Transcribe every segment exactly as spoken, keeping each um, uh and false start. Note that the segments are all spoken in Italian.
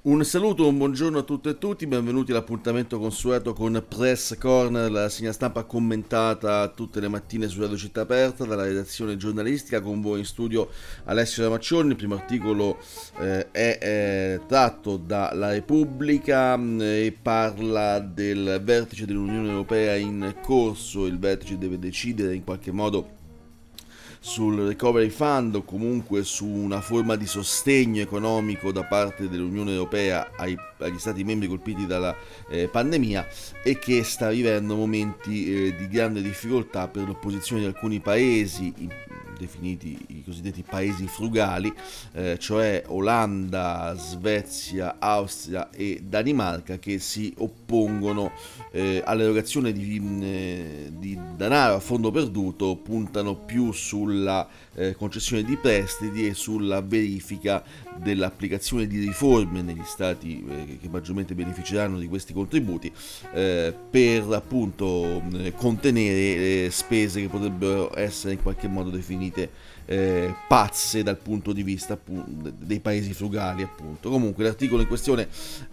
Un saluto, un buongiorno a tutte e tutti, benvenuti all'appuntamento consueto con Press Corner, la segna stampa commentata tutte le mattine su Radio Città Aperta dalla redazione giornalistica. Con voi in studio Alessio Ramaccioni. Il primo articolo eh, è eh, tratto dalla Repubblica mh, e parla del vertice dell'Unione Europea in corso. Il vertice deve decidere in qualche modo sul Recovery Fund o comunque su una forma di sostegno economico da parte dell'Unione Europea ai, agli Stati membri colpiti dalla eh, pandemia, e che sta vivendo momenti eh, di grande difficoltà per l'opposizione di alcuni paesi, i, definiti i cosiddetti paesi frugali, eh, cioè Olanda, Svezia, Austria e Danimarca, che si oppongono eh, all'erogazione di, eh, di denaro a fondo perduto, puntano più sulla eh, concessione di prestiti e sulla verifica dell'applicazione di riforme negli stati eh, che maggiormente beneficeranno di questi contributi, eh, per appunto eh, contenere eh, spese che potrebbero essere in qualche modo definite Eh, pazze dal punto di vista appunto, dei paesi frugali, appunto. Comunque l'articolo in questione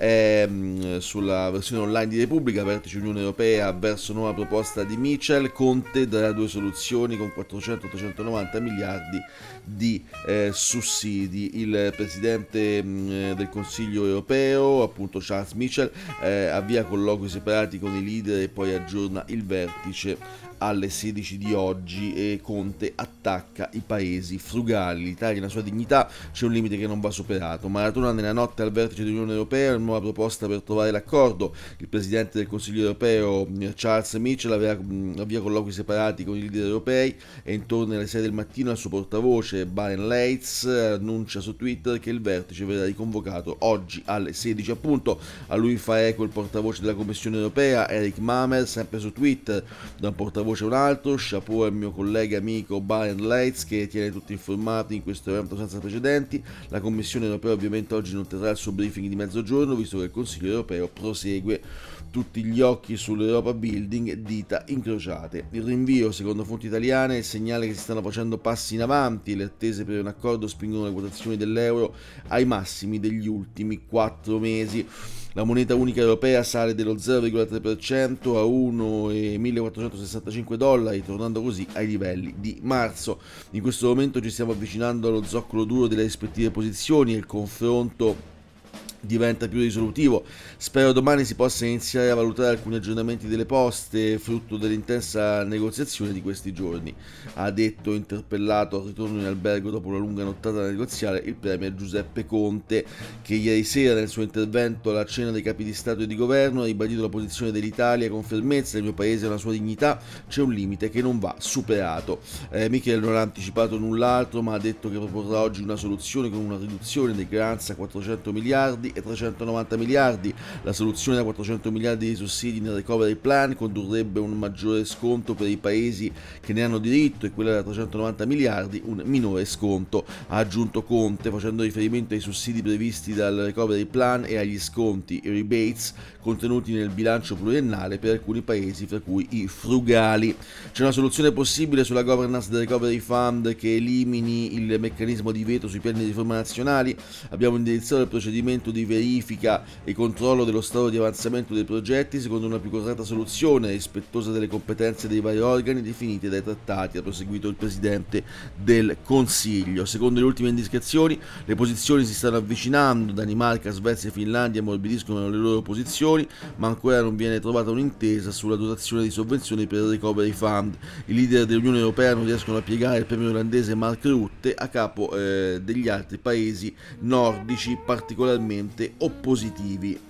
è mh, sulla versione online di Repubblica. Vertice Unione Europea verso nuova proposta di Michel. Conte darà due soluzioni con quattrocento trecentonovanta miliardi di eh, sussidi. Il presidente mh, del Consiglio Europeo, appunto Charles Michel, eh, avvia colloqui separati con i leader e poi aggiorna il vertice alle sedici di oggi, e Conte attacca i paesi frugali. L'Italia nella sua dignità, c'è un limite che non va superato. Maratona nella notte al vertice dell'Unione Europea, una nuova proposta per trovare l'accordo. Il presidente del Consiglio Europeo Charles Michel avvia, avvia colloqui separati con i leader europei, e intorno alle sei del mattino il suo portavoce Brian Leitz annuncia su Twitter che il vertice verrà riconvocato oggi alle sedici, appunto. A lui fa eco il portavoce della Commissione Europea Eric Mamer, sempre su Twitter. Da un portavoce c'è un altro: chapeau al mio collega e amico Brian Leitz, che tiene tutti informati in questo evento senza precedenti. La Commissione Europea ovviamente oggi non terrà il suo briefing di mezzogiorno, visto che il Consiglio Europeo prosegue. Tutti gli occhi sull'Europa Building, dita incrociate. Il rinvio, secondo fonti italiane, è il segnale che si stanno facendo passi in avanti. Le attese per un accordo spingono le quotazioni dell'euro ai massimi degli ultimi quattro mesi. La moneta unica europea sale dello zero virgola tre per cento a uno virgola millequattrocentosessantacinque dollari, tornando così ai livelli di marzo. In questo momento ci stiamo avvicinando allo zoccolo duro delle rispettive posizioni, e il confronto diventa più risolutivo. Spero domani si possa iniziare a valutare alcuni aggiornamenti delle poste, frutto dell'intensa negoziazione di questi giorni, ha detto, interpellato al ritorno in albergo dopo una lunga nottata negoziale, il premier Giuseppe Conte, che ieri sera nel suo intervento alla cena dei capi di Stato e di Governo ha ribadito la posizione dell'Italia con fermezza: il mio paese ha una sua dignità, c'è un limite che non va superato. Eh, Michel non ha anticipato null'altro, ma ha detto che proporrà oggi una soluzione con una riduzione dei grants a quattrocento miliardi e trecentonovanta miliardi. La soluzione da quattrocento miliardi di sussidi nel Recovery Plan condurrebbe un maggiore sconto per i paesi che ne hanno diritto, e quella da trecentonovanta miliardi un minore sconto, ha aggiunto Conte, facendo riferimento ai sussidi previsti dal Recovery Plan e agli sconti, i rebates, contenuti nel bilancio pluriennale per alcuni paesi, fra cui i frugali. C'è una soluzione possibile sulla governance del Recovery Fund che elimini il meccanismo di veto sui piani di riforma nazionali. Abbiamo indirizzato il procedimento di verifica e controllo dello stato di avanzamento dei progetti secondo una più corretta soluzione, rispettosa delle competenze dei vari organi definite dai trattati, ha proseguito il presidente del Consiglio. Secondo le ultime indicazioni, le posizioni si stanno avvicinando. Danimarca, Svezia e Finlandia ammorbidiscono le loro posizioni, ma ancora non viene trovata un'intesa sulla dotazione di sovvenzioni per il Recovery Fund. I leader dell'Unione Europea non riescono a piegare il premier olandese Mark Rutte a capo eh, degli altri paesi nordici particolarmente oppositivi.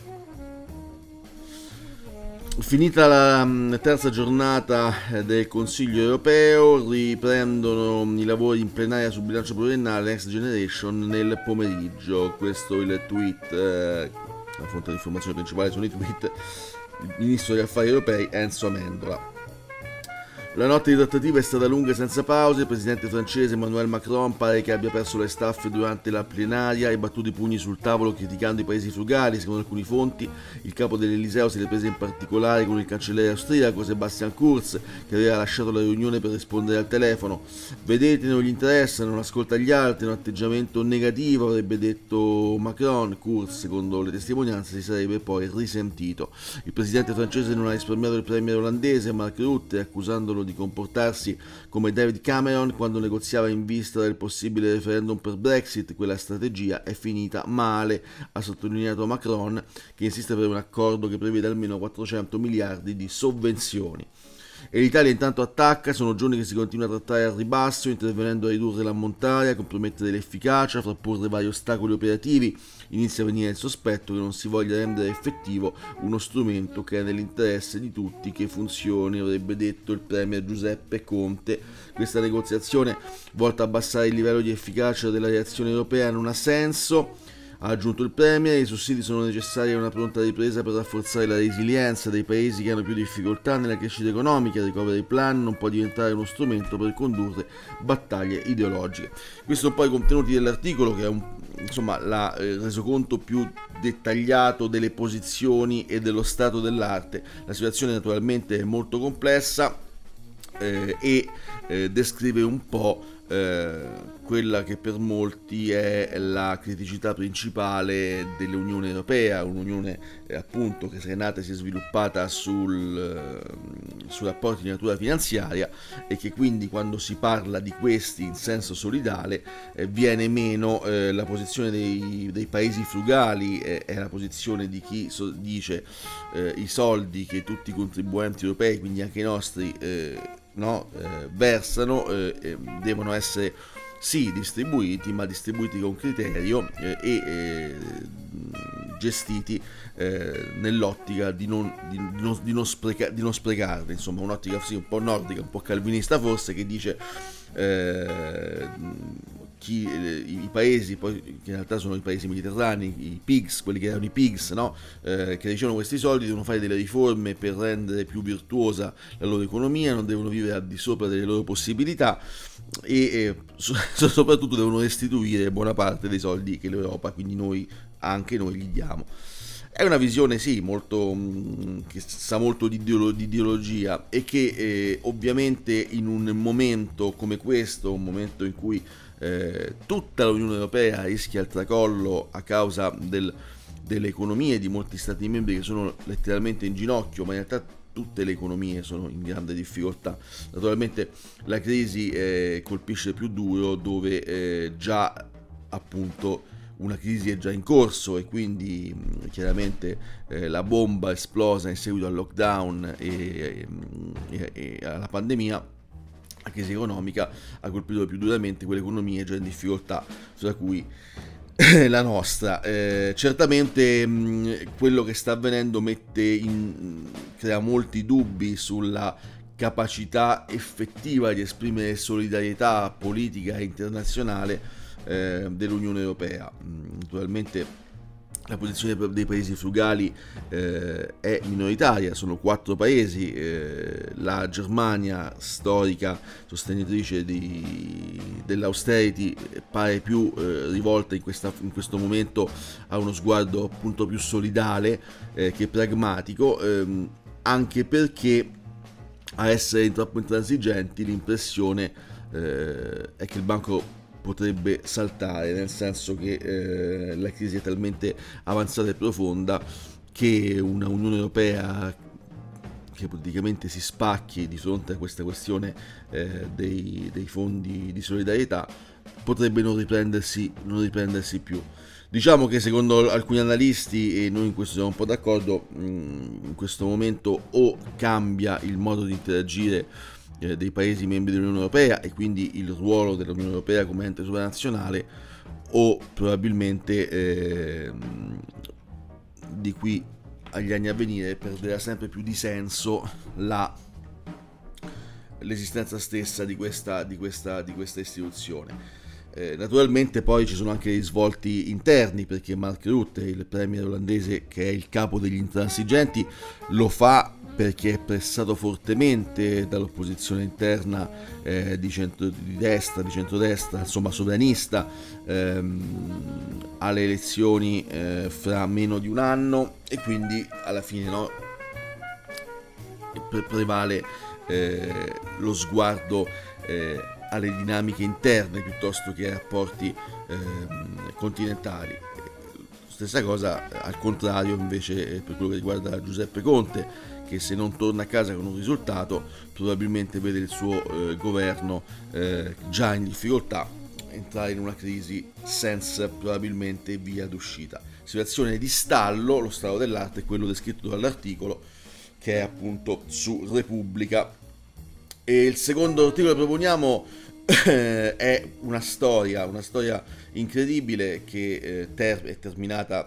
Finita la terza giornata del Consiglio Europeo, riprendono i lavori in plenaria sul bilancio pluriennale Next Generation nel pomeriggio. Questo è il tweet, eh, la fonte di informazione principale sono i tweet, il ministro degli affari europei Enzo Amendola. La notte di trattativa è stata lunga e senza pause. Il presidente francese Emmanuel Macron pare che abbia perso le staffe durante la plenaria e battuto i pugni sul tavolo criticando i paesi frugali. Secondo alcune fonti, il capo dell'Eliseo si è ripreso in particolare con il cancelliere austriaco Sebastian Kurz, che aveva lasciato la riunione per rispondere al telefono. Vedete, non gli interessa, non ascolta gli altri, un atteggiamento negativo, avrebbe detto Macron. Kurz, secondo le testimonianze, si sarebbe poi risentito. Il presidente francese non ha risparmiato il premier olandese Mark Rutte, accusandolo di comportarsi come David Cameron quando negoziava in vista del possibile referendum per Brexit. Quella strategia è finita male, ha sottolineato Macron, che insiste per un accordo che prevede almeno quattrocento miliardi di sovvenzioni. E l'Italia intanto attacca. Sono giorni che si continua a trattare al ribasso, intervenendo a ridurre l'ammontare, a compromettere l'efficacia, a frapporre vari ostacoli operativi. Inizia a venire il sospetto che non si voglia rendere effettivo uno strumento che è nell'interesse di tutti che funzioni, avrebbe detto il premier Giuseppe Conte. Questa negoziazione, volta a abbassare il livello di efficacia della reazione europea, non ha senso. Ha aggiunto il Premier, i sussidi sono necessari a una pronta ripresa per rafforzare la resilienza dei paesi che hanno più difficoltà nella crescita economica. Il recovery plan non può diventare uno strumento per condurre battaglie ideologiche. Questi sono poi i contenuti dell'articolo, che è un, insomma, l'ha eh, resoconto più dettagliato delle posizioni e dello stato dell'arte. La situazione naturalmente è molto complessa eh, e eh, descrive un po' Eh, quella che per molti è la criticità principale dell'Unione Europea, un'unione eh, appunto che è nata e si è sviluppata sul, eh, su rapporti di natura finanziaria, e che quindi quando si parla di questi in senso solidale eh, viene meno eh, la posizione dei, dei paesi frugali, eh, è la posizione di chi so, dice eh, i soldi che tutti i contribuenti europei, quindi anche i nostri, eh, no, eh, versano eh, devono essere sì distribuiti, ma distribuiti con criterio eh, e eh, gestiti eh, nell'ottica di non, di, di non, di non, spreca, di non sprecarli, insomma un'ottica sì, un po' nordica, un po' calvinista forse, che dice eh, chi, eh, i paesi poi che in realtà sono i paesi mediterranei, i pigs, quelli che erano i pigs, no? eh, che ricevono questi soldi, devono fare delle riforme per rendere più virtuosa la loro economia, non devono vivere al di sopra delle loro possibilità e eh, so, soprattutto devono restituire buona parte dei soldi che l'Europa, quindi noi, anche noi, gli diamo. È una visione sì molto mh, che sa molto di, ideolo- di ideologia e che eh, ovviamente in un momento come questo, un momento in cui eh, tutta l'Unione Europea rischia il tracollo a causa del, delle economie di molti stati membri che sono letteralmente in ginocchio, ma in realtà tutte le economie sono in grande difficoltà. Naturalmente la crisi eh, colpisce più duro dove eh, già appunto una crisi è già in corso e quindi mh, chiaramente eh, la bomba esplosa in seguito al lockdown e, e, e alla pandemia. La crisi economica ha colpito più duramente quelle economie già in difficoltà, fra cui la nostra. Eh, certamente mh, quello che sta avvenendo mette in, crea molti dubbi sulla capacità effettiva di esprimere solidarietà politica e internazionale eh, dell'Unione Europea. Mh, naturalmente la posizione dei paesi frugali eh, è minoritaria, sono quattro paesi, eh, la Germania, storica sostenitrice di, dell'austerity, pare più eh, rivolta in, questa, in questo momento a uno sguardo appunto più solidale eh, che pragmatico, ehm, anche perché a essere troppo intransigenti l'impressione eh, è che il banco potrebbe saltare, nel senso che eh, la crisi è talmente avanzata e profonda che una Unione Europea che praticamente si spacchi di fronte a questa questione eh, dei, dei fondi di solidarietà potrebbe non riprendersi, non riprendersi più. Diciamo che secondo alcuni analisti, e noi in questo siamo un po' d'accordo, in questo momento o cambia il modo di interagire dei paesi membri dell'Unione Europea e quindi il ruolo dell'Unione Europea come ente sovranazionale, o probabilmente eh, di qui agli anni a venire perderà sempre più di senso la, l'esistenza stessa di questa, di questa, di questa istituzione. Eh, naturalmente poi ci sono anche risvolti interni, perché Mark Rutte, il premier olandese che è il capo degli intransigenti, lo fa perché è pressato fortemente dall'opposizione interna eh, di, centro, di destra, di centrodestra, insomma sovranista, ehm, alle elezioni eh, fra meno di un anno, e quindi alla fine no, pre- prevale eh, lo sguardo eh, alle dinamiche interne piuttosto che ai rapporti eh, continentali. Stessa cosa al contrario invece per quello che riguarda Giuseppe Conte, che se non torna a casa con un risultato probabilmente vede il suo eh, governo eh, già in difficoltà entrare in una crisi senza probabilmente via d'uscita. Situazione di stallo, lo stallo dell'arte è quello descritto dall'articolo che è appunto su Repubblica. E il secondo articolo che proponiamo è una storia, una storia incredibile che eh, ter- è terminata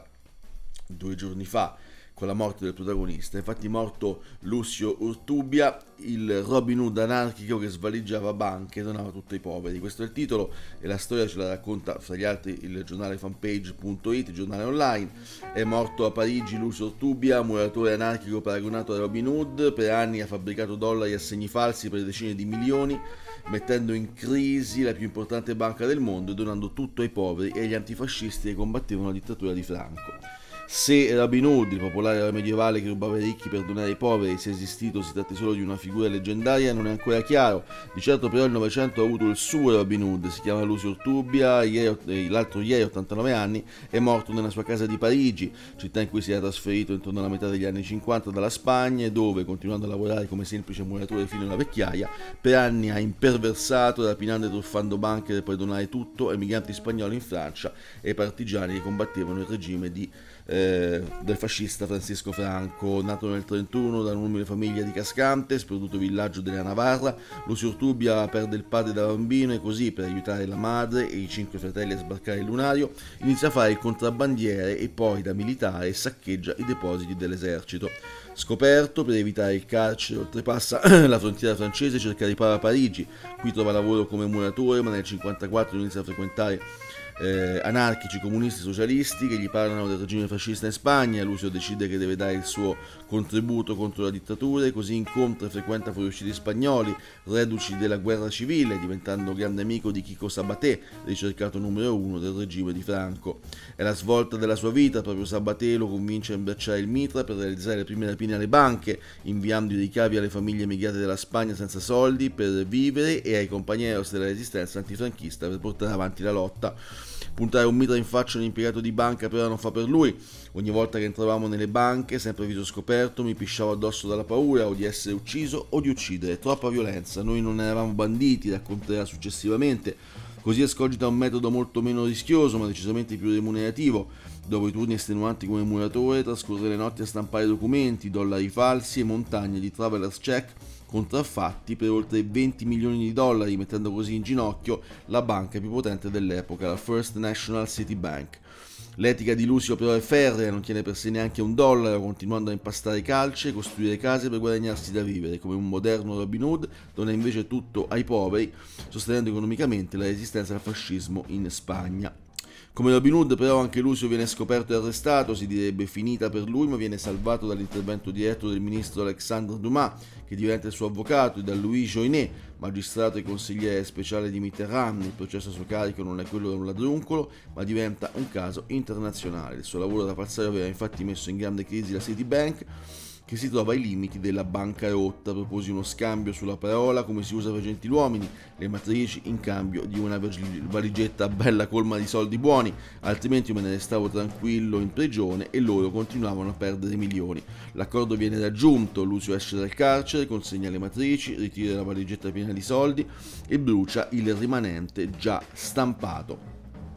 due giorni fa con la morte del protagonista. Infatti è morto Lucio Urtubia, il Robin Hood anarchico che svaligiava banche e donava tutto ai poveri. Questo è il titolo e la storia ce la racconta fra gli altri il giornale fanpage punto it, il giornale online. È morto a Parigi Lucio Urtubia, muratore anarchico paragonato a Robin Hood. Per anni ha fabbricato dollari e assegni falsi per decine di milioni, mettendo in crisi la più importante banca del mondo e donando tutto ai poveri e agli antifascisti che combattevano la dittatura di Franco. Se Robin Hood, il popolare eroe medievale che rubava ai ricchi per donare ai poveri, sia esistito o si tratti solo di una figura leggendaria non è ancora chiaro. Di certo però il Novecento ha avuto il suo Robin Hood, si chiama Lucio Urtubia, ieri, l'altro ieri, ottantanove anni, è morto nella sua casa di Parigi, città in cui si era trasferito intorno alla metà degli anni cinquanta dalla Spagna, dove, continuando a lavorare come semplice muratore fino alla vecchiaia, per anni ha imperversato, rapinando e truffando banche per poi donare tutto ai migranti spagnoli in Francia e ai partigiani che combattevano il regime di Eh, del fascista Francisco Franco. Nato nel trentuno da un'umile famiglia di Cascante, sperduto villaggio della Navarra, Lucio Urtubia perde il padre da bambino e così, per aiutare la madre e i cinque fratelli a sbarcare il lunario, inizia a fare il contrabbandiere e poi da militare saccheggia i depositi dell'esercito. Scoperto, per evitare il carcere, oltrepassa la frontiera francese e cerca riparo a Parigi. Qui trova lavoro come muratore, ma nel cinquantaquattro inizia a frequentare Eh, anarchici, comunisti, socialisti che gli parlano del regime fascista in Spagna. Lucio decide che deve dare il suo contributo contro la dittatura e così incontra e frequenta fuoriusciti spagnoli, reduci della guerra civile, diventando grande amico di Chico Sabaté, ricercato numero uno del regime di Franco. È la svolta della sua vita, proprio Sabaté lo convince a imbracciare il mitra per realizzare le prime rapine alle banche, inviando i ricavi alle famiglie emigrate dalla Spagna senza soldi per vivere e ai compagneros della resistenza antifranchista per portare avanti la lotta. Puntare un mitra in faccia a un impiegato di banca però non fa per lui. Ogni volta che entravamo nelle banche, sempre viso scoperto, mi pisciavo addosso dalla paura o di essere ucciso o di uccidere. Troppa violenza. Noi non eravamo banditi, racconterà successivamente. Così escogita un metodo molto meno rischioso ma decisamente più remunerativo. Dopo i turni estenuanti come muratore, trascorre le notti a stampare documenti, dollari falsi e montagne di traveler's check contraffatti per oltre venti milioni di dollari, mettendo così in ginocchio la banca più potente dell'epoca, la First National City Bank. L'etica di Lucio però è ferrea, non tiene per sé neanche un dollaro, continuando a impastare calce e costruire case per guadagnarsi da vivere. Come un moderno Robin Hood, dona invece tutto ai poveri, sostenendo economicamente la resistenza al fascismo in Spagna. Come Robin Hood però anche Lucio viene scoperto e arrestato, si direbbe finita per lui, ma viene salvato dall'intervento diretto del ministro Alexandre Dumas, che diventa il suo avvocato, e da Louis Joinet, magistrato e consigliere speciale di Mitterrand. Il processo a suo carico non è quello di un ladruncolo, ma diventa un caso internazionale. Il suo lavoro da falsario aveva infatti messo in grande crisi la Citibank, che si trova ai limiti della bancarotta. Proposi uno scambio sulla parola, come si usa per gentiluomini, le matrici in cambio di una valigetta bella colma di soldi buoni, altrimenti io me ne restavo tranquillo in prigione e loro continuavano a perdere milioni. L'accordo viene raggiunto, Lucio esce dal carcere, consegna le matrici, ritira la valigetta piena di soldi e brucia il rimanente già stampato.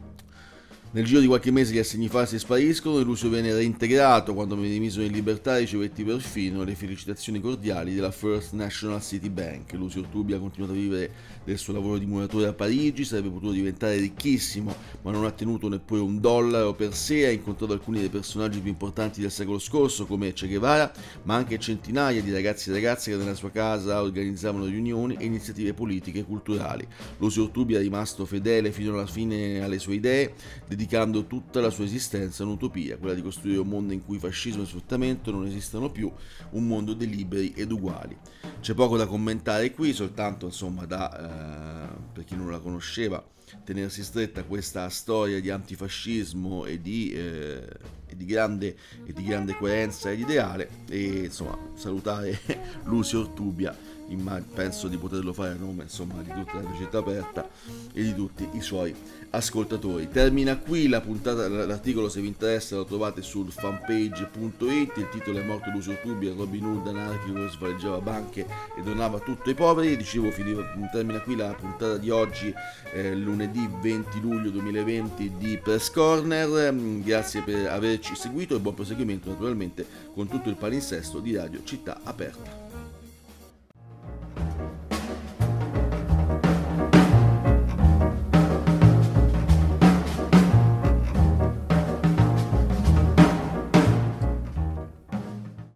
Nel giro di qualche mese gli assegni falsi spariscono e Lucio viene reintegrato. Quando mi rimisero in libertà ricevetti perfino le felicitazioni cordiali della First National City Bank. Lucio Urtubia ha continuato a vivere del suo lavoro di muratore a Parigi, sarebbe potuto diventare ricchissimo, ma non ha tenuto neppure un dollaro per sé. Ha incontrato alcuni dei personaggi più importanti del secolo scorso, come Che Guevara, ma anche centinaia di ragazzi e ragazze che nella sua casa organizzavano riunioni e iniziative politiche e culturali. Lucio Urtubia è rimasto fedele fino alla fine alle sue idee, dedicando tutta la sua esistenza a un'utopia, quella di costruire un mondo in cui fascismo e sfruttamento non esistano più, un mondo dei liberi ed uguali. C'è poco da commentare qui, soltanto insomma da, eh, per chi non la conosceva, tenersi stretta questa storia di antifascismo e di, eh, e di, grande, e di grande coerenza ed ideale, e insomma salutare Lucio Ortubia. Penso di poterlo fare a nome insomma di tutta la società aperta e di tutti i suoi ascoltatori. Termina qui la puntata, l'articolo se vi interessa lo trovate sul fanpage punto it. Il titolo è Morto Lucio Ortubia, Robin Hood anarchico che svaleggiava banche e donava tutto ai poveri. Dicevo, termina qui la puntata di oggi, eh, lunedì venti luglio duemilaventi di Press Corner. Grazie per averci seguito e buon proseguimento naturalmente con tutto il palinsesto di Radio Città Aperta.